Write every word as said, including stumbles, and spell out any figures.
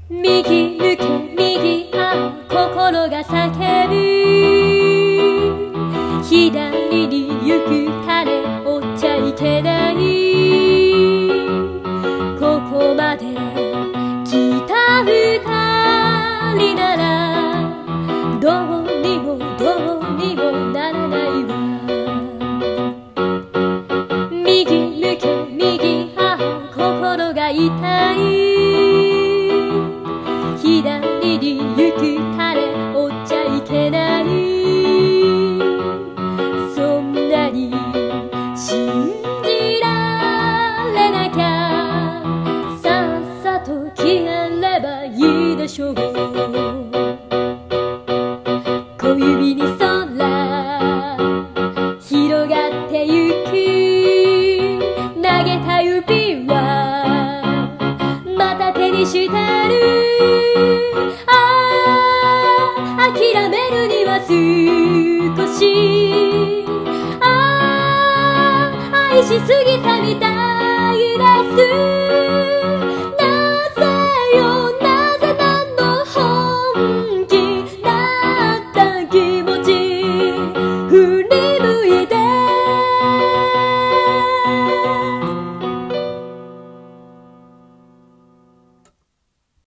右向け右あ心が叫ぶ、左に行く彼追っちゃいけない、ここまで来た二人ならどうにもどうにもならないわ。右向け右あ心が痛い、左に行く彼追っちゃいけない、そんなに信じられなきゃさっさと消えればいいでしょう。小指に空広がってゆく、投げた指はまた手にしてる、諦めるには少し、ああ愛しすぎたみたいです。